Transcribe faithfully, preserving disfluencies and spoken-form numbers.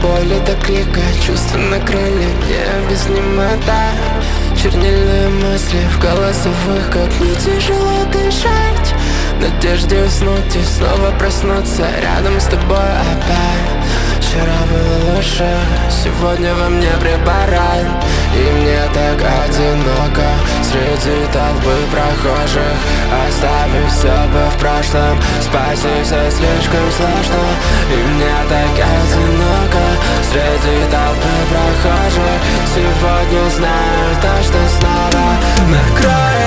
боли до крика, чувства накрыли, необъяснимо так. Чернильные мысли в голосовых, как мне тяжело дышать. В надежде уснуть и снова проснуться рядом с тобой опять. Вчера было лучше, сегодня во мне препарат. И мне так одиноко среди толпы прохожих. Оставив все бы в прошлом, спасти все слишком сложно. И мне так одиноко среди толпы прохожих. Сегодня знаю то, что снова накроет.